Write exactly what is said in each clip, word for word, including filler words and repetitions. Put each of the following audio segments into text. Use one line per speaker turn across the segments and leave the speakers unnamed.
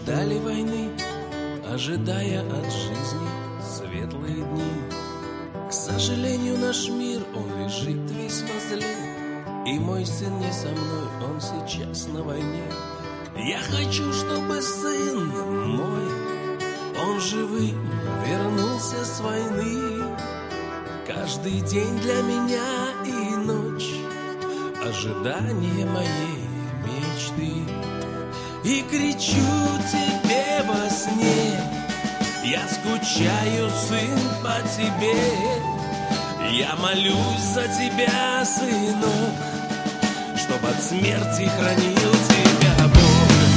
ждали войны, ожидая от жизни светлые дни. К сожалению, наш мир, он лежит весь возле, и мой сын не со мной, он сейчас на войне. Я хочу, чтобы сын мой, он живым вернулся с войны. Каждый день для меня и ночь ожидание моей мечты. И кричу тебе во сне, я скучаю, сын, по тебе. Я молюсь за тебя, сынок, чтоб от смерти хранил тебя Бог.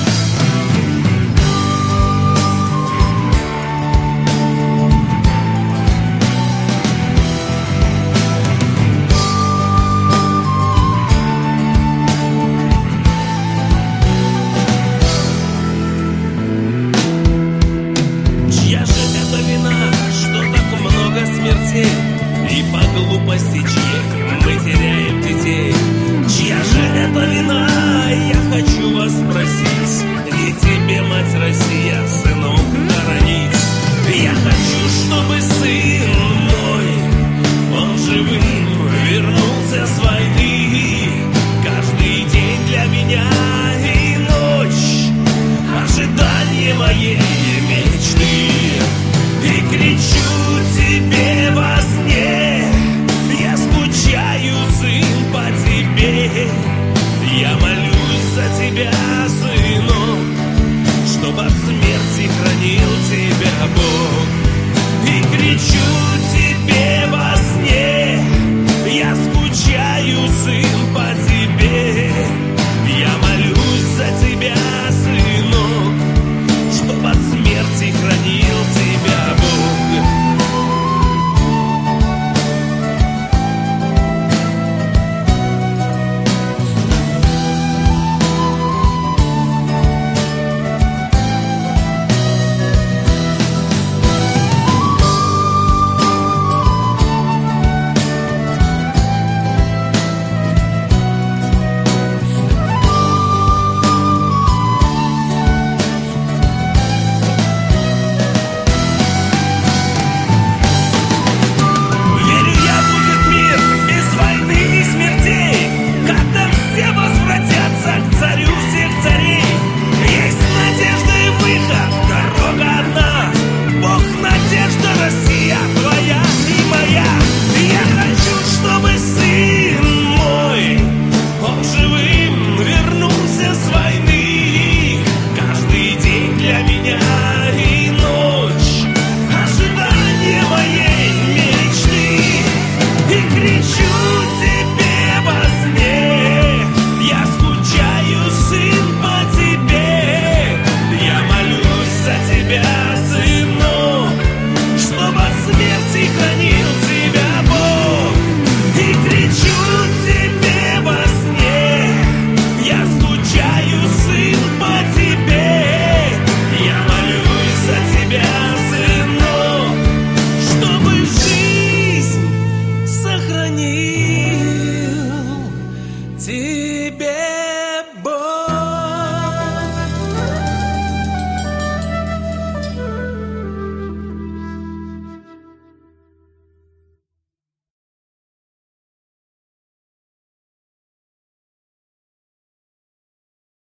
И по глупости чьей мы теряем детей. Чья же это вина, я хочу вас спросить. Не тебе, мать Россия, сынок хоронить. Я хочу, чтобы сын мой, он живым вернулся с войны. Каждый день для меня и ночь ожидание моей мечты. И кричу тебе во сне, я скучаю, сын, по тебе. Я молюсь за тебя, сынок, чтоб от смерти хранил тебя Бог. И кричу тебе во сне, я скучаю, сын, по тебе. Я молюсь за тебя, сынок, чтоб от смерти хранил тебя Бог. Кричу